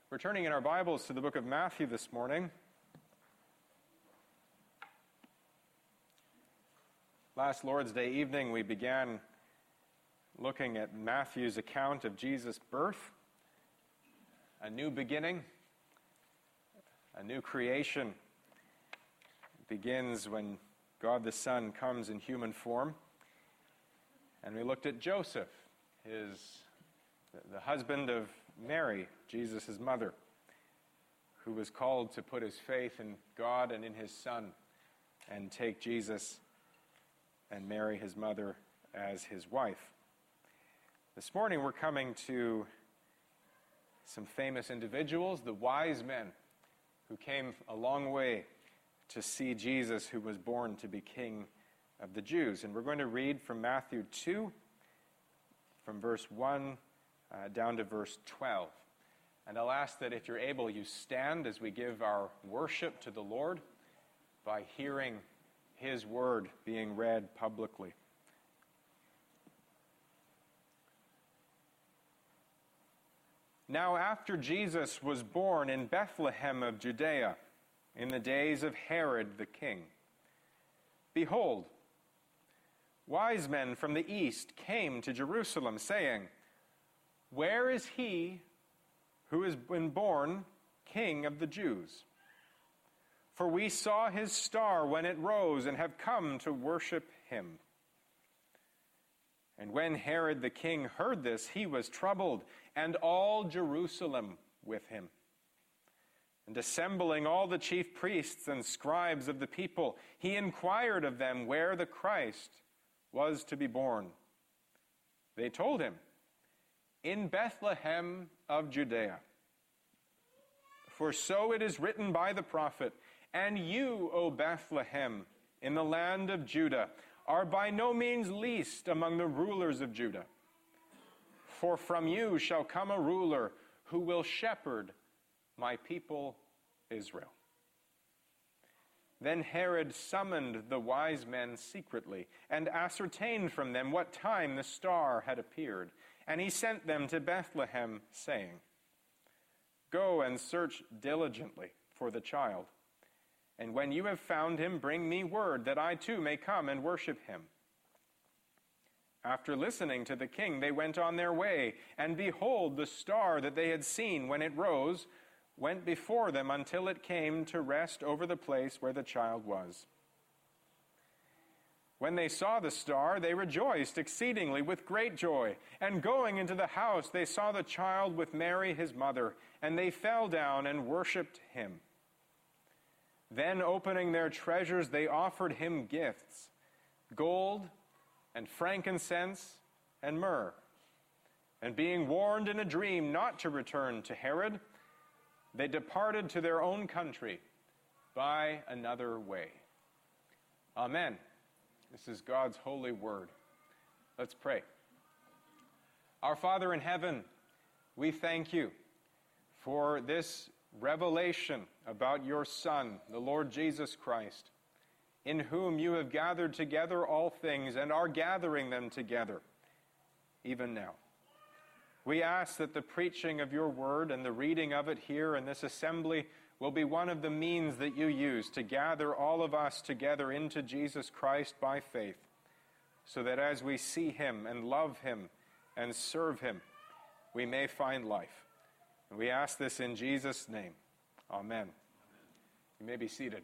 We're turning in our Bibles to the book of Matthew this morning. Last Lord's Day evening, we began looking at Matthew's account of Jesus' birth, a new beginning, a new creation. It begins when God the Son comes in human form. And we looked at Joseph, the husband of Mary, Jesus' mother, who was called to put his faith in God and in his Son and take Jesus and Mary, his mother, as his wife. This morning we're coming to some famous individuals, the wise men who came a long way to see Jesus, who was born to be King of the Jews. And we're going to read from Matthew 2, from verse 1 down to verse 12. And I'll ask that if you're able, you stand as we give our worship to the Lord by hearing His word being read publicly. Now after Jesus was born in Bethlehem of Judea, in the days of Herod the king, behold, wise men from the east came to Jerusalem, saying, "Where is he who has been born King of the Jews? For we saw his star when it rose and have come to worship him." And when Herod the king heard this, he was troubled, and all Jerusalem with him. And assembling all the chief priests and scribes of the people, he inquired of them where the Christ was to be born. They told him, "In Bethlehem of Judea. For so it is written by the prophet, 'And you, O Bethlehem, in the land of Judah, are by no means least among the rulers of Judah. For from you shall come a ruler who will shepherd my people Israel.' Then Herod summoned the wise men secretly and ascertained from them what time the star had appeared. And he sent them to Bethlehem, saying, 'Go and search diligently for the child. And when you have found him, bring me word that I too may come and worship him.' After listening to the king, they went on their way. And behold, the star that they had seen when it rose went before them until it came to rest over the place where the child was. When they saw the star, they rejoiced exceedingly with great joy. And going into the house, they saw the child with Mary his mother, and they fell down and worshipped him. Then opening their treasures, they offered him gifts, gold and frankincense and myrrh. And being warned in a dream not to return to Herod, they departed to their own country by another way." Amen. This is God's holy word. Let's pray. Our Father in heaven, we thank you for this revelation about your Son, the Lord Jesus Christ, in whom you have gathered together all things and are gathering them together even now. We ask that the preaching of your word and the reading of it here in this assembly will be one of the means that you use to gather all of us together into Jesus Christ by faith, so that as we see him and love him and serve him, we may find life. And we ask this in Jesus' name. Amen. You may be seated.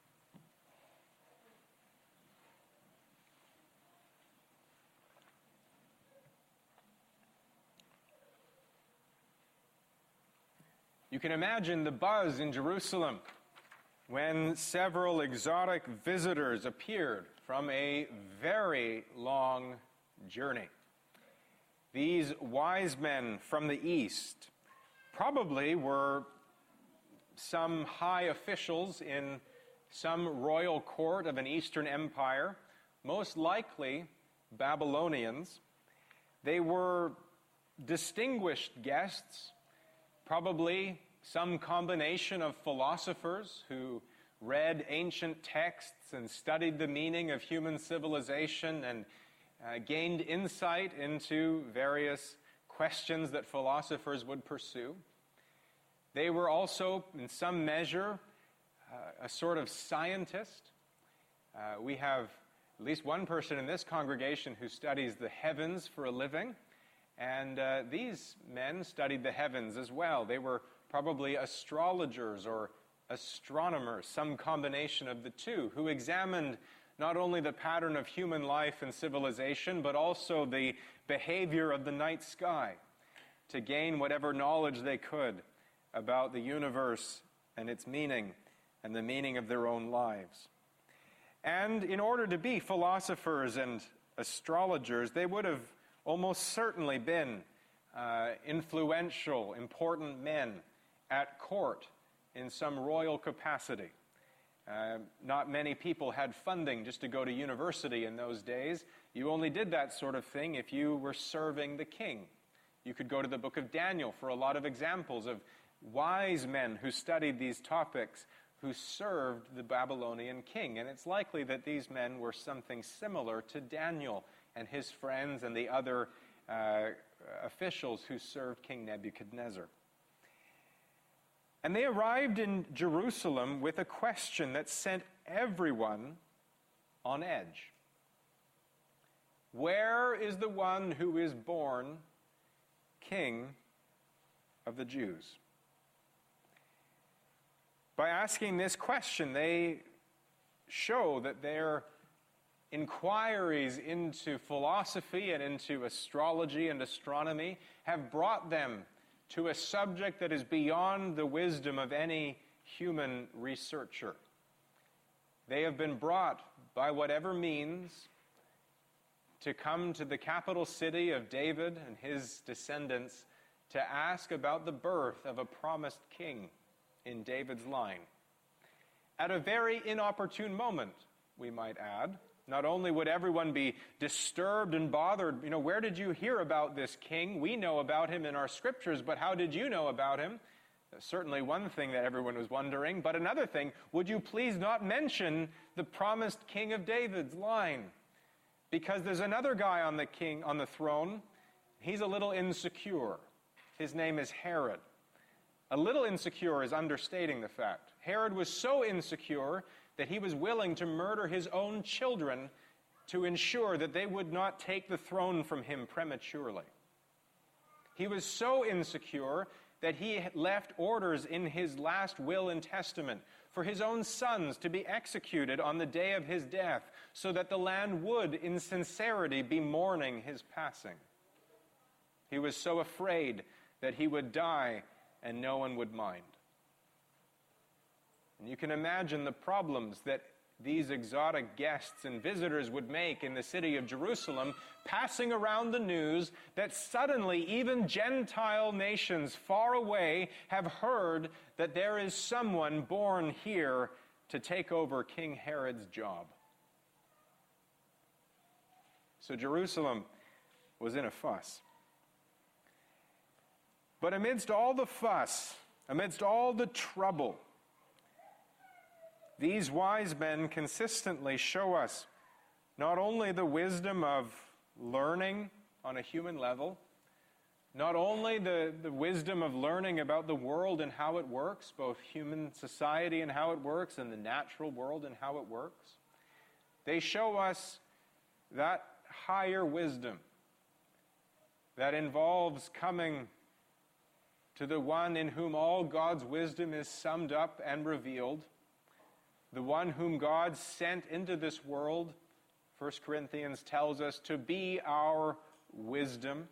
You can imagine the buzz in Jerusalem when several exotic visitors appeared from a very long journey. These wise men from the east probably were some high officials in some royal court of an Eastern empire, most likely Babylonians. They were distinguished guests, probably some combination of philosophers who read ancient texts and studied the meaning of human civilization and gained insight into various questions that philosophers would pursue. They were also, in some measure, a sort of scientist. We have at least one person in this congregation who studies the heavens for a living, and these men studied the heavens as well. They were probably astrologers or astronomers, some combination of the two, who examined not only the pattern of human life and civilization, but also the behavior of the night sky to gain whatever knowledge they could about the universe and its meaning and the meaning of their own lives. And in order to be philosophers and astrologers, they would have almost certainly been influential, important men at court in some royal capacity. Not many people had funding just to go to university in those days. You only did that sort of thing if you were serving the king. You could go to the book of Daniel for a lot of examples of wise men who studied these topics, who served the Babylonian king. And it's likely that these men were something similar to Daniel and his friends and the other officials who served King Nebuchadnezzar. And they arrived in Jerusalem with a question that sent everyone on edge. Where is the one who is born King of the Jews? By asking this question, they show that their inquiries into philosophy and into astrology and astronomy have brought them to a subject that is beyond the wisdom of any human researcher. They have been brought, by whatever means, to come to the capital city of David and his descendants to ask about the birth of a promised king in David's line. At a very inopportune moment, we might add. Not only would everyone be disturbed and bothered, where did you hear about this king? We know about him in our scriptures, but how did you know about him? Certainly one thing that everyone was wondering, but another thing, would you please not mention the promised king of David's line? Because there's another guy on the throne. He's a little insecure. His name is Herod. A little insecure is understating the fact. Herod was so insecure that he was willing to murder his own children to ensure that they would not take the throne from him prematurely. He was so insecure that he left orders in his last will and testament for his own sons to be executed on the day of his death, so that the land would, in sincerity, be mourning his passing. He was so afraid that he would die and no one would mind. And you can imagine the problems that these exotic guests and visitors would make in the city of Jerusalem, passing around the news that suddenly even Gentile nations far away have heard that there is someone born here to take over King Herod's job. So Jerusalem was in a fuss. But amidst all the fuss, amidst all the trouble, these wise men consistently show us not only the wisdom of learning on a human level, not only the wisdom of learning about the world and how it works, both human society and how it works, and the natural world and how it works. They show us that higher wisdom that involves coming to the one in whom all God's wisdom is summed up and revealed, the one whom God sent into this world, 1 Corinthians tells us, to be our wisdom,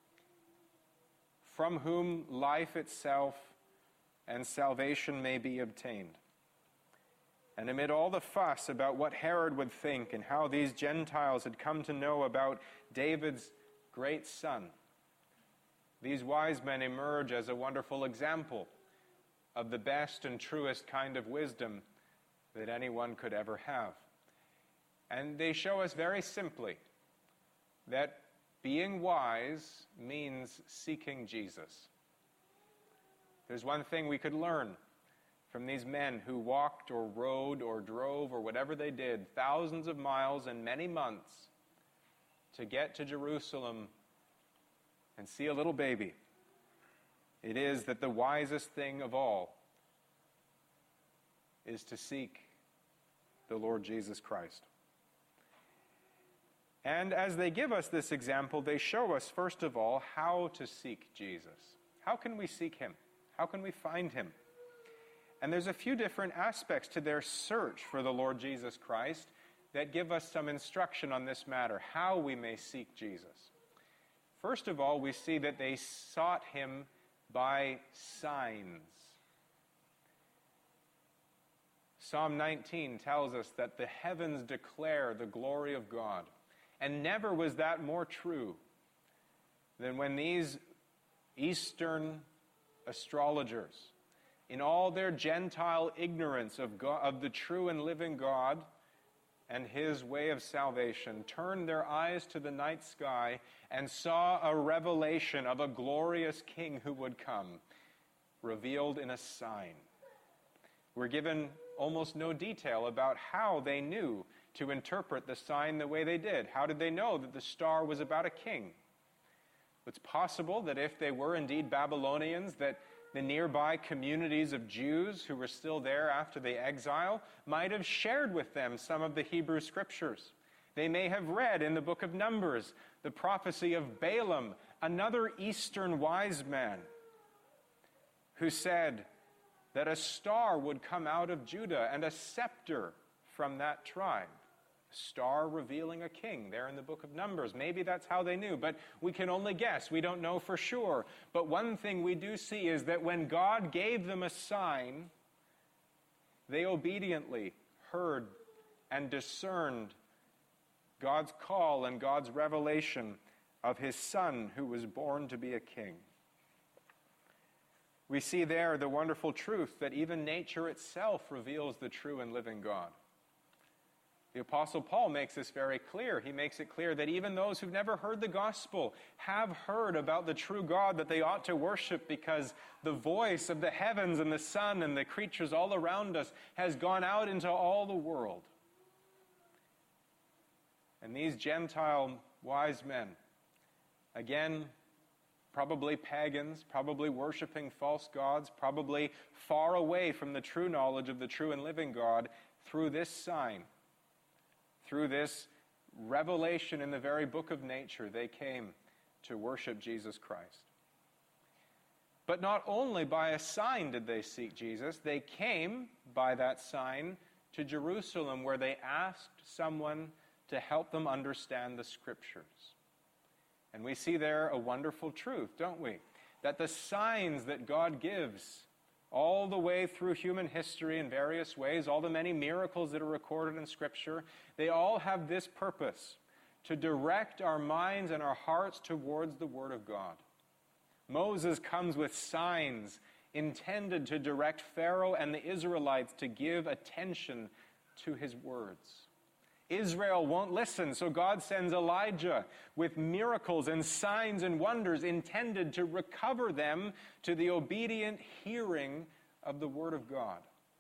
from whom life itself and salvation may be obtained. And amid all the fuss about what Herod would think and how these Gentiles had come to know about David's great son, these wise men emerge as a wonderful example of the best and truest kind of wisdom that anyone could ever have. And they show us very simply that being wise means seeking Jesus. There's one thing we could learn from these men who walked or rode or drove or whatever they did, thousands of miles and many months to get to Jerusalem and see a little baby It is that the wisest thing of all is to seek the Lord Jesus Christ. And as they give us this example, they show us, first of all, how to seek Jesus. How can we seek him? How can we find him? And there's a few different aspects to their search for the Lord Jesus Christ that give us some instruction on this matter, how we may seek Jesus. First of all, we see that they sought him by signs. Psalm 19 tells us that the heavens declare the glory of God. And never was that more true than when these Eastern astrologers, in all their Gentile ignorance of God, of the true and living God and his way of salvation, turned their eyes to the night sky and saw a revelation of a glorious king who would come, revealed in a sign. We're given almost no detail about how they knew to interpret the sign the way they did. How did they know that the star was about a king? It's possible that if they were indeed Babylonians, that the nearby communities of Jews who were still there after the exile might have shared with them some of the Hebrew scriptures. They may have read in the book of Numbers the prophecy of Balaam, another Eastern wise man, who said that a star would come out of Judah and a scepter from that tribe. A star revealing a king there in the book of Numbers. Maybe that's how they knew, but we can only guess. We don't know for sure. But one thing we do see is that when God gave them a sign, they obediently heard and discerned God's call and God's revelation of his Son who was born to be a king. We see there the wonderful truth that even nature itself reveals the true and living God. The Apostle Paul makes this very clear. He makes it clear that even those who've never heard the gospel have heard about the true God that they ought to worship, because the voice of the heavens and the sun and the creatures all around us has gone out into all the world. And these Gentile wise men, again, probably pagans, probably worshiping false gods, probably far away from the true knowledge of the true and living God, through this sign, through this revelation in the very book of nature, they came to worship Jesus Christ. But not only by a sign did they seek Jesus, they came by that sign to Jerusalem, where they asked someone to help them understand the Scriptures. And we see there a wonderful truth, don't we? That the signs that God gives all the way through human history in various ways, all the many miracles that are recorded in Scripture, they all have this purpose: to direct our minds and our hearts towards the Word of God. Moses comes with signs intended to direct Pharaoh and the Israelites to give attention to his words. Israel won't listen, so God sends Elijah with miracles and signs and wonders intended to recover them to the obedient hearing of the Word of God.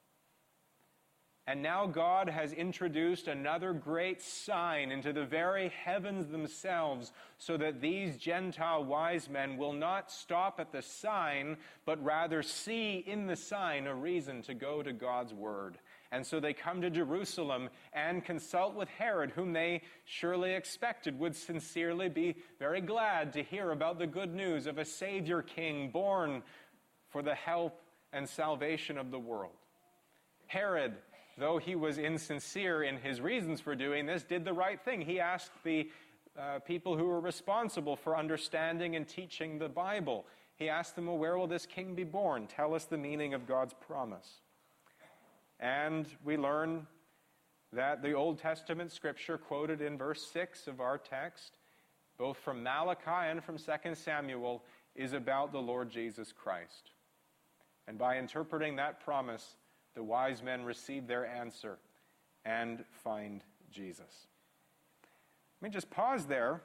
And now God has introduced another great sign into the very heavens themselves, so that these Gentile wise men will not stop at the sign, but rather see in the sign a reason to go to God's Word. And so they come to Jerusalem and consult with Herod, whom they surely expected would sincerely be very glad to hear about the good news of a Savior King born for the help and salvation of the world. Herod, though he was insincere in his reasons for doing this, did the right thing. He asked the people who were responsible for understanding and teaching the Bible. He asked them, well, where will this king be born? Tell us the meaning of God's promise. And we learn that the Old Testament scripture quoted in verse 6 of our text, both from Malachi and from 2 Samuel, is about the Lord Jesus Christ. And by interpreting that promise, the wise men receive their answer and find Jesus. Let me just pause there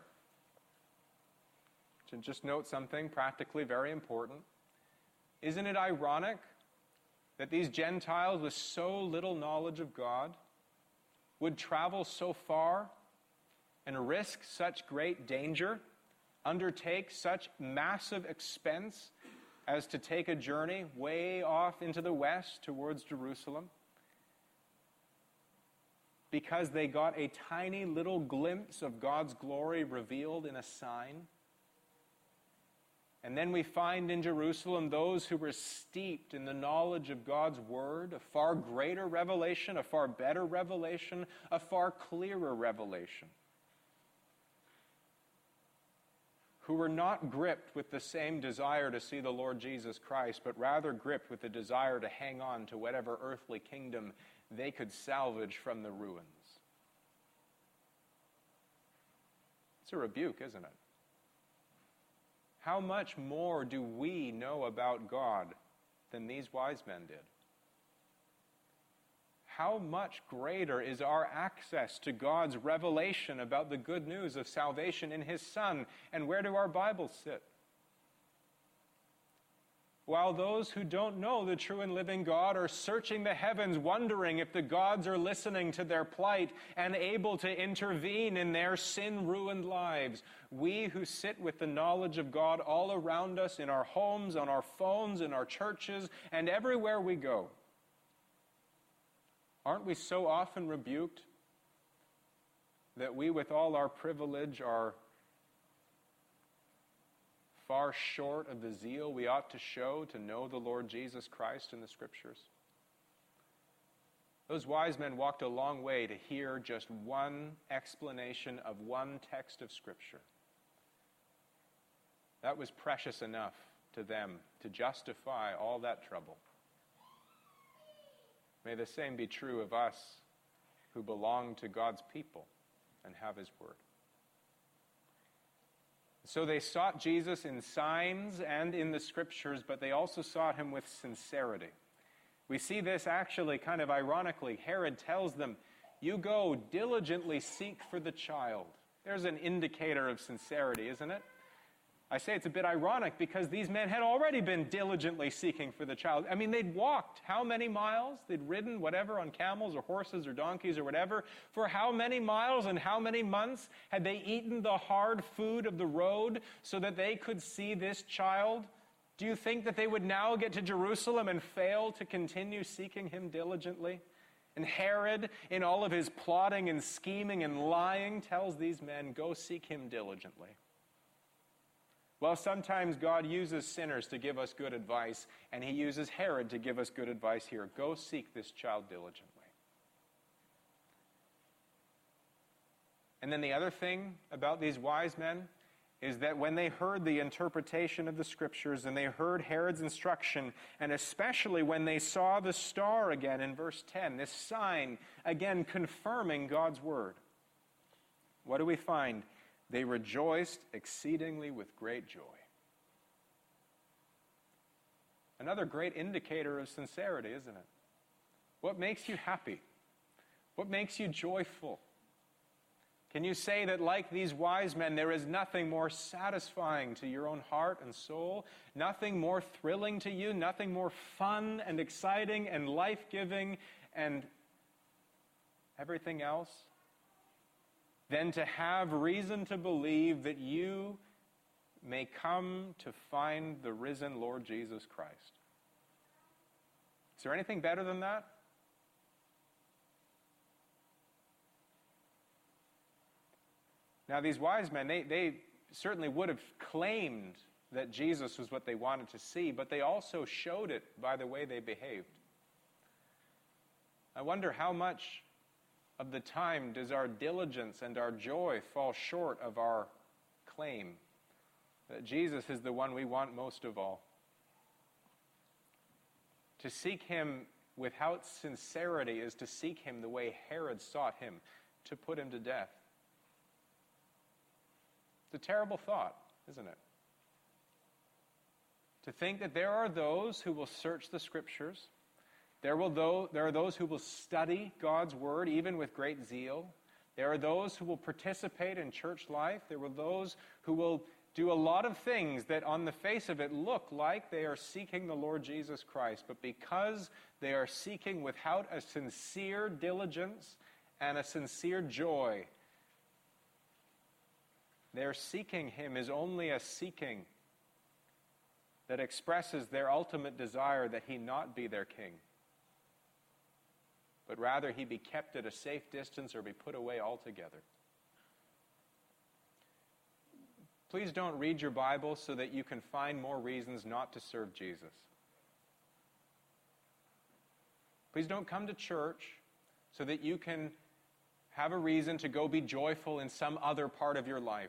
to just note something practically very important. Isn't it ironic that these Gentiles with so little knowledge of God would travel so far and risk such great danger, undertake such massive expense, as to take a journey way off into the west towards Jerusalem, because they got a tiny little glimpse of God's glory revealed in a sign. And then we find in Jerusalem those who were steeped in the knowledge of God's word, a far greater revelation, a far better revelation, a far clearer revelation, who were not gripped with the same desire to see the Lord Jesus Christ, but rather gripped with the desire to hang on to whatever earthly kingdom they could salvage from the ruins. It's a rebuke, isn't it? How much more do we know about God than these wise men did? How much greater is our access to God's revelation about the good news of salvation in His Son? And where do our Bibles sit? While those who don't know the true and living God are searching the heavens, wondering if the gods are listening to their plight and able to intervene in their sin-ruined lives, we who sit with the knowledge of God all around us, in our homes, on our phones, in our churches, and everywhere we go, aren't we so often rebuked that we, with all our privilege, are far short of the zeal we ought to show to know the Lord Jesus Christ in the Scriptures? Those wise men walked a long way to hear just one explanation of one text of Scripture. That was precious enough to them to justify all that trouble. May the same be true of us who belong to God's people and have His Word. So they sought Jesus in signs and in the Scriptures, but they also sought Him with sincerity. We see this actually kind of ironically. Herod tells them, "You go diligently seek for the child." There's an indicator of sincerity, isn't it? I say it's a bit ironic because these men had already been diligently seeking for the child. I mean, they'd walked how many miles? They'd ridden whatever on camels or horses or donkeys or whatever. For how many miles and how many months had they eaten the hard food of the road so that they could see this child? Do you think that they would now get to Jerusalem and fail to continue seeking Him diligently? And Herod, in all of his plotting and scheming and lying, tells these men, "Go seek Him diligently." Well, sometimes God uses sinners to give us good advice, and He uses Herod to give us good advice here. Go seek this child diligently. And then the other thing about these wise men is that when they heard the interpretation of the Scriptures and they heard Herod's instruction, and especially when they saw the star again in verse 10, this sign again confirming God's word, what do we find? They rejoiced exceedingly with great joy. Another great indicator of sincerity, isn't it? What makes you happy? What makes you joyful? Can you say that, like these wise men, there is nothing more satisfying to your own heart and soul, nothing more thrilling to you, nothing more fun and exciting and life-giving and everything else, than to have reason to believe that you may come to find the risen Lord Jesus Christ? Is there anything better than that? Now, these wise men, they certainly would have claimed that Jesus was what they wanted to see, but they also showed it by the way they behaved. I wonder how much of the time does our diligence and our joy fall short of our claim that Jesus is the one we want most of all? To seek Him without sincerity is to seek Him the way Herod sought Him, to put Him to death. It's a terrible thought, isn't it? To think that there are those who will search the Scriptures. There are those who will study God's Word, even with great zeal. There are those who will participate in church life. There are those who will do a lot of things that on the face of it look like they are seeking the Lord Jesus Christ. But because they are seeking without a sincere diligence and a sincere joy, their seeking Him is only a seeking that expresses their ultimate desire that he not be their king, but rather he be kept at a safe distance or be put away altogether. Please don't read your Bible so that you can find more reasons not to serve Jesus. Please don't come to church so that you can have a reason to go be joyful in some other part of your life.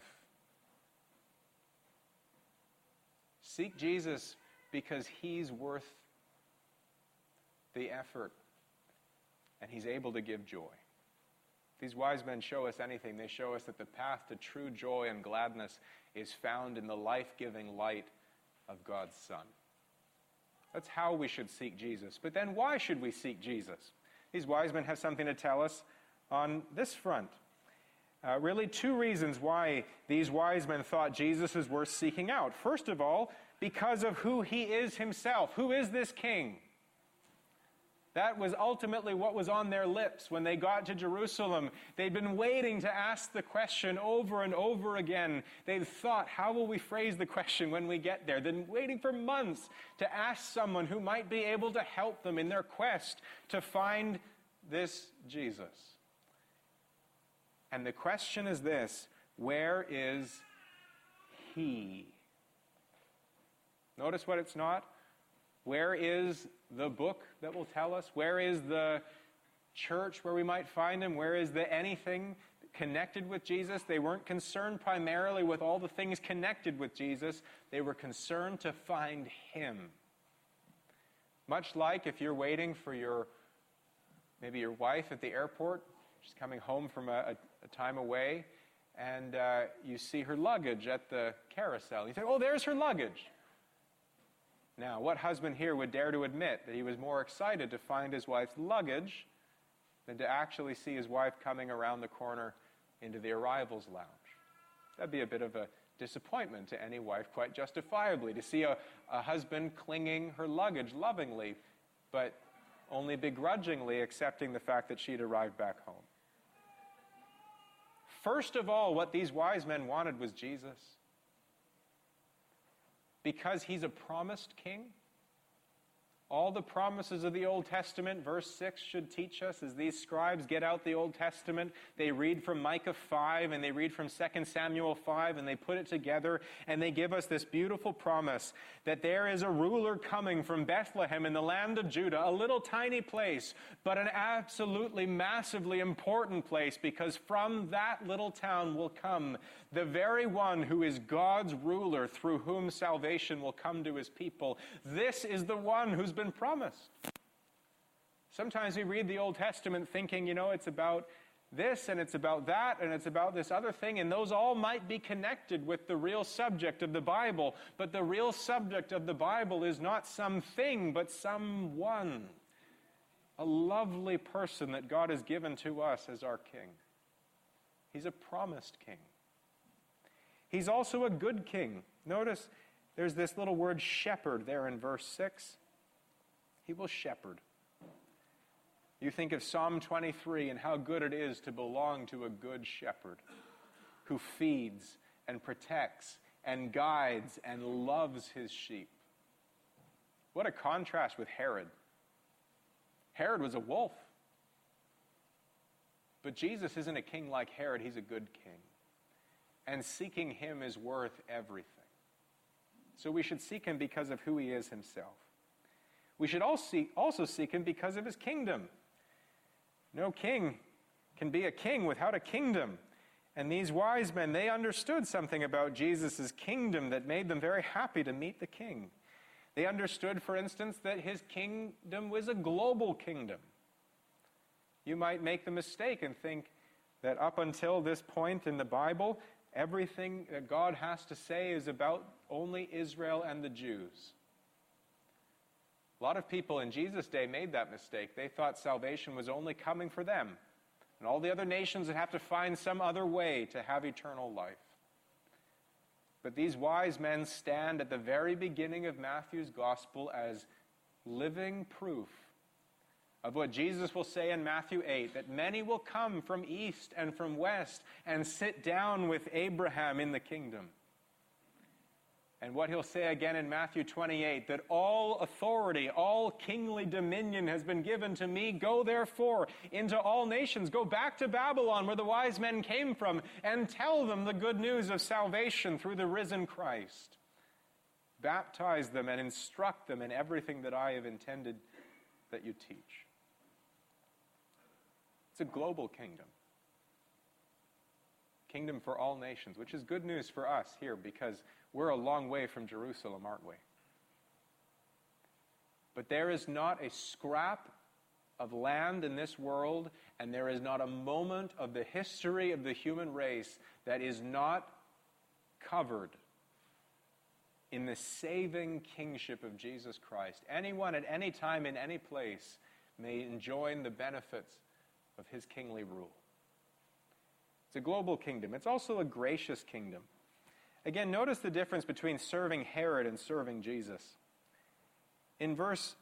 Seek Jesus because he's worth the effort and he's able to give joy. If these wise men show us anything, they show us that the path to true joy and gladness is found in the life-giving light of God's Son. That's how we should seek Jesus. But then why should we seek Jesus? These wise men have something to tell us on this front. Really, two reasons why these wise men thought Jesus is worth seeking out. First of all, because of who he is himself. Who is this king? That was ultimately what was on their lips when they got to Jerusalem. They'd been waiting to ask the question over and over again. They'd thought, how will we phrase the question when we get there? They'd been waiting for months to ask someone who might be able to help them in their quest to find this Jesus. And the question is this: where is he? Notice what it's not. Where is the book that will tell us? Where is the church where we might find him? Where is the anything connected with Jesus? They weren't concerned primarily with all the things connected with Jesus. They were concerned to find him. Much like if you're waiting for maybe your wife at the airport, she's coming home from a time away, and you see her luggage at the carousel. You say, oh, there's her luggage. Now, what husband here would dare to admit that he was more excited to find his wife's luggage than to actually see his wife coming around the corner into the arrivals lounge? That'd be a bit of a disappointment to any wife, quite justifiably, to see a husband clinging her luggage lovingly, but only begrudgingly accepting the fact that she'd arrived back home. First of all, what these wise men wanted was Jesus. Because he's a promised king. All the promises of the Old Testament, verse 6, should teach us as these scribes get out the Old Testament. They read from Micah 5 and they read from 2 Samuel 5 and they put it together and they give us this beautiful promise that there is a ruler coming from Bethlehem in the land of Judah, a little tiny place, but an absolutely massively important place, because from that little town will come the very one who is God's ruler, through whom salvation will come to his people. This is the one who's been promised. Sometimes we read the Old Testament thinking, it's about this and it's about that and it's about this other thing, and those all might be connected with the real subject of the Bible. But the real subject of the Bible is not something, but someone. A lovely person that God has given to us as our king. He's a promised king. He's also a good king. Notice there's this little word shepherd there in verse 6. He will shepherd. You think of Psalm 23 and how good it is to belong to a good shepherd who feeds and protects and guides and loves his sheep. What a contrast with Herod. Herod was a wolf. But Jesus isn't a king like Herod. He's a good king. And seeking him is worth everything. So we should seek him because of who he is himself. We should also seek him because of his kingdom. No king can be a king without a kingdom. And these wise men, they understood something about Jesus' kingdom that made them very happy to meet the king. They understood, for instance, that his kingdom was a global kingdom. You might make the mistake and think that up until this point in the Bible, everything that God has to say is about only Israel and the Jews. A lot of people in Jesus' day made that mistake. They thought salvation was only coming for them, and all the other nations would have to find some other way to have eternal life. But these wise men stand at the very beginning of Matthew's gospel as living proof of what Jesus will say in Matthew 8, that many will come from east and from west and sit down with Abraham in the kingdom. And what he'll say again in Matthew 28, that all authority, all kingly dominion has been given to me. Go therefore into all nations. Go back to Babylon where the wise men came from and tell them the good news of salvation through the risen Christ. Baptize them and instruct them in everything that I have intended that you teach. It's a global kingdom. Kingdom for all nations, which is good news for us here because we're a long way from Jerusalem, aren't we? But there is not a scrap of land in this world, and there is not a moment of the history of the human race that is not covered in the saving kingship of Jesus Christ. Anyone at any time in any place may enjoy the benefits of his kingly rule. It's a global kingdom. It's also a gracious kingdom. Again, notice the difference between serving Herod and serving Jesus. In verse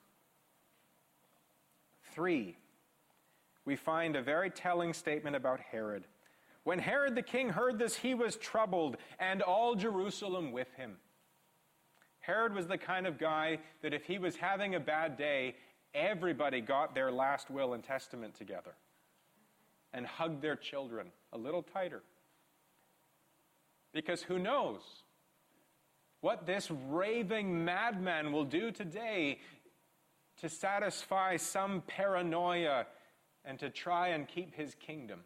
3, we find a very telling statement about Herod. When Herod the king heard this, he was troubled, and all Jerusalem with him. Herod was the kind of guy that if he was having a bad day, everybody got their last will and testament together and hugged their children a little tighter. Because who knows what this raving madman will do today to satisfy some paranoia and to try and keep his kingdom.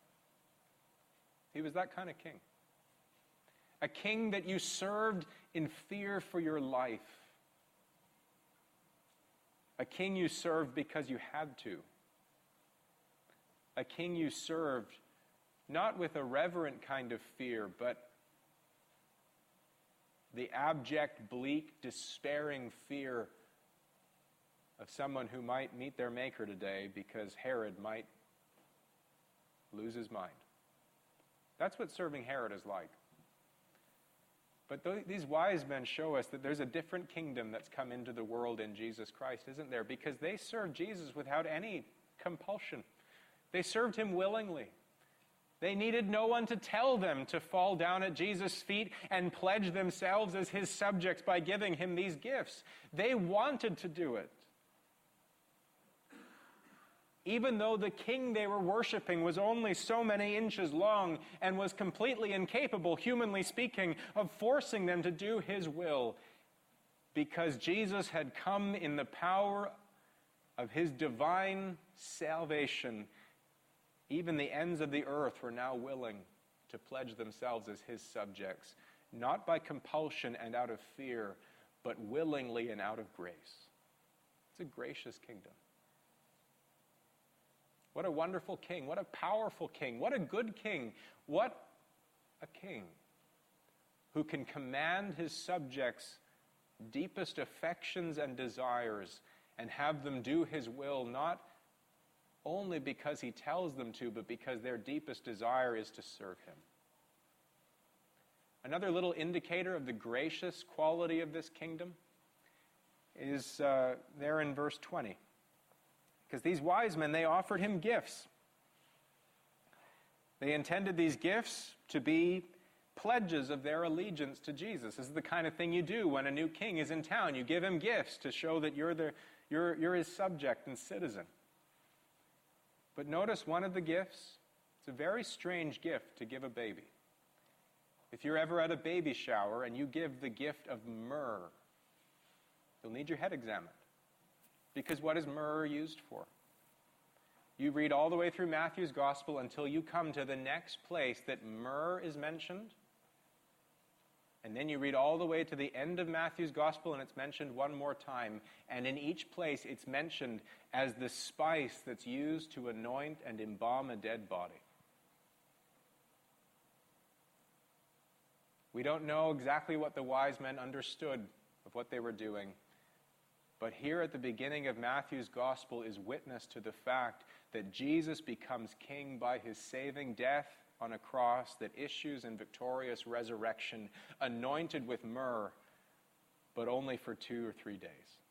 He was that kind of king. A king that you served in fear for your life. A king you served because you had to. A king you served not with a reverent kind of fear, but the abject, bleak, despairing fear of someone who might meet their Maker today because Herod might lose his mind. That's what serving Herod is like. But these wise men show us that there's a different kingdom that's come into the world in Jesus Christ, isn't there? Because they served Jesus without any compulsion. They served him willingly. They needed no one to tell them to fall down at Jesus' feet and pledge themselves as his subjects by giving him these gifts. They wanted to do it. Even though the king they were worshiping was only so many inches long and was completely incapable, humanly speaking, of forcing them to do his will, because Jesus had come in the power of his divine salvation, even the ends of the earth were now willing to pledge themselves as his subjects, not by compulsion and out of fear, but willingly and out of grace. It's a gracious kingdom. What a wonderful king. What a powerful king. What a good king. What a king who can command his subjects' deepest affections and desires and have them do his will, not only because he tells them to, but because their deepest desire is to serve him. Another little indicator of the gracious quality of this kingdom is there in verse 20. Because these wise men, they offered him gifts. They intended these gifts to be pledges of their allegiance to Jesus. This is the kind of thing you do when a new king is in town. You give him gifts to show that you're his subject and citizen. But notice one of the gifts, it's a very strange gift to give a baby. If you're ever at a baby shower and you give the gift of myrrh, you'll need your head examined. Because what is myrrh used for? You read all the way through Matthew's gospel until you come to the next place that myrrh is mentioned. And then you read all the way to the end of Matthew's gospel and it's mentioned one more time. And in each place it's mentioned as the spice that's used to anoint and embalm a dead body. We don't know exactly what the wise men understood of what they were doing. But here at the beginning of Matthew's gospel is witness to the fact that Jesus becomes king by his saving death on a cross that issues in victorious resurrection, anointed with myrrh, but only for 2 or 3 days.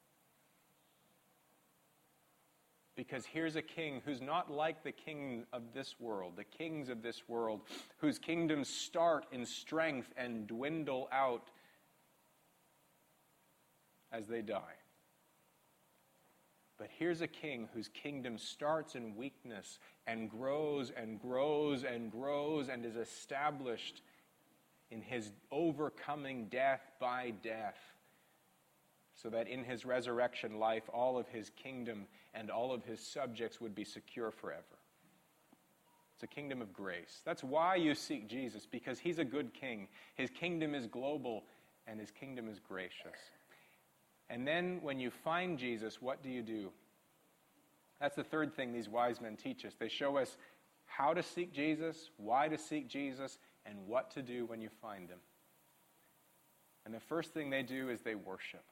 Because here's a king who's not like the king of this world, the kings of this world, whose kingdoms start in strength and dwindle out as they die. But here's a king whose kingdom starts in weakness and grows and grows and grows and is established in his overcoming death by death, so that in his resurrection life, all of his kingdom and all of his subjects would be secure forever. It's a kingdom of grace. That's why you seek Jesus, because he's a good king. His kingdom is global, and his kingdom is gracious. And then when you find Jesus, what do? That's the third thing these wise men teach us. They show us how to seek Jesus, why to seek Jesus, and what to do when you find him. And the first thing they do is they worship.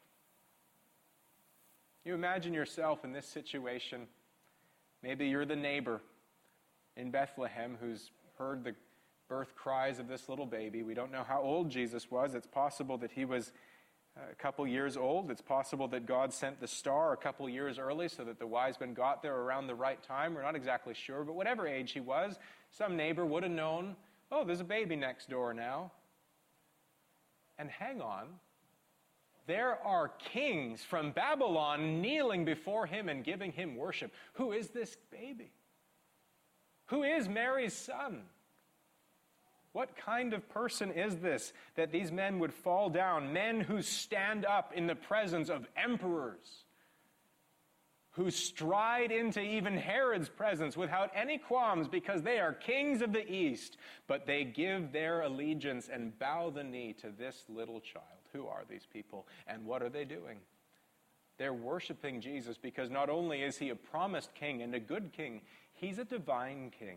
You imagine yourself in this situation. Maybe you're the neighbor in Bethlehem who's heard the birth cries of this little baby. We don't know how old Jesus was. It's possible that he was a couple years old. It's possible that God sent the star a couple years early so that the wise men got there around the right time. We're not exactly sure, but whatever age he was, some neighbor would have known, oh, there's a baby next door now. And hang on, there are kings from Babylon kneeling before him and giving him worship. Who is this baby? Who is Mary's son? What kind of person is this that these men would fall down? Men who stand up in the presence of emperors, who stride into even Herod's presence without any qualms because they are kings of the East, but they give their allegiance and bow the knee to this little child. Who are these people, and what are they doing? They're worshiping Jesus because not only is he a promised king and a good king, he's a divine king.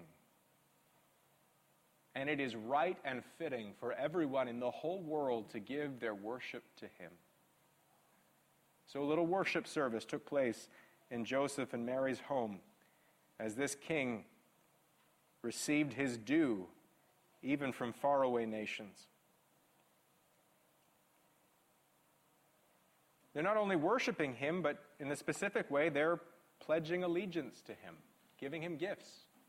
And it is right and fitting for everyone in the whole world to give their worship to him. So a little worship service took place in Joseph and Mary's home as this king received his due even from faraway nations. They're not only worshiping him, but in a specific way, they're pledging allegiance to him, giving him gifts.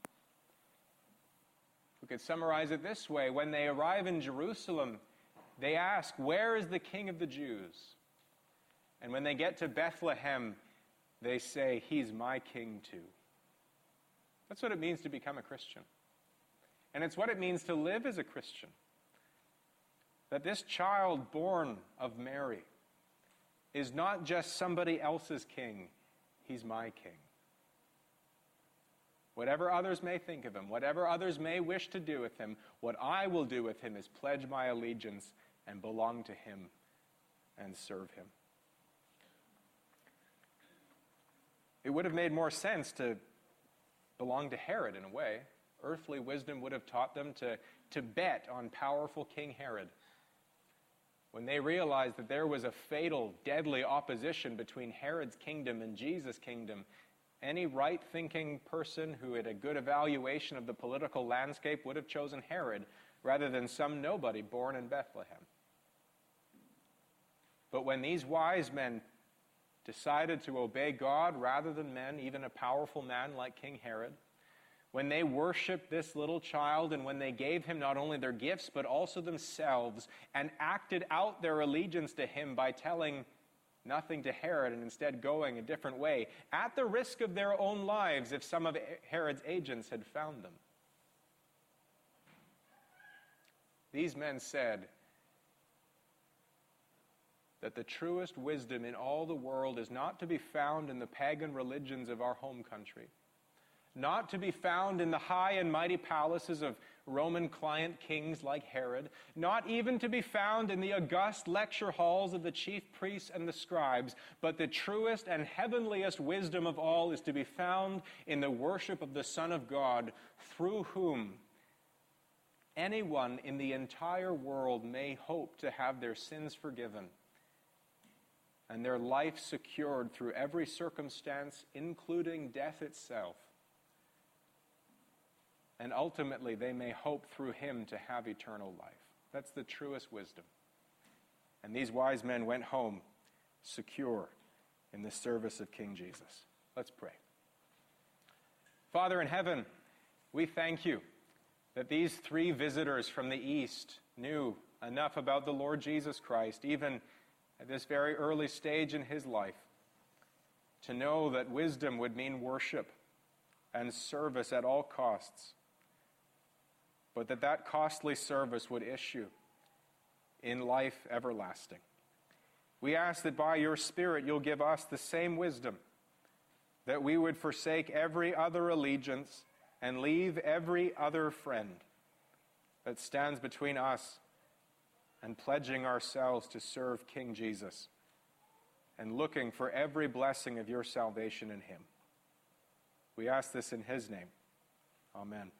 We could summarize it this way. When they arrive in Jerusalem, they ask, where is the King of the Jews? And when they get to Bethlehem, they say, he's my king too. That's what it means to become a Christian. And it's what it means to live as a Christian. That this child born of Mary is not just somebody else's king, he's my king. Whatever others may think of him, whatever others may wish to do with him, what I will do with him is pledge my allegiance and belong to him and serve him. It would have made more sense to belong to Herod in a way. Earthly wisdom would have taught them to bet on powerful King Herod. When they realized that there was a fatal, deadly opposition between Herod's kingdom and Jesus' kingdom, any right-thinking person who had a good evaluation of the political landscape would have chosen Herod rather than some nobody born in Bethlehem. But when these wise men decided to obey God rather than men, even a powerful man like King Herod, when they worshiped this little child and when they gave him not only their gifts but also themselves and acted out their allegiance to him by telling nothing to Herod and instead going a different way, at the risk of their own lives if some of Herod's agents had found them. These men said that the truest wisdom in all the world is not to be found in the pagan religions of our home country, not to be found in the high and mighty palaces of Roman client kings like Herod, not even to be found in the august lecture halls of the chief priests and the scribes, but the truest and heavenliest wisdom of all is to be found in the worship of the Son of God, through whom anyone in the entire world may hope to have their sins forgiven and their life secured through every circumstance, including death itself. And ultimately, they may hope through him to have eternal life. That's the truest wisdom. And these wise men went home secure in the service of King Jesus. Let's pray. Father in heaven, we thank you that these three visitors from the East knew enough about the Lord Jesus Christ, even at this very early stage in his life, to know that wisdom would mean worship and service at all costs, but that costly service would issue in life everlasting. We ask that by your Spirit you'll give us the same wisdom, that we would forsake every other allegiance and leave every other friend that stands between us and pledging ourselves to serve King Jesus and looking for every blessing of your salvation in him. We ask this in his name. Amen.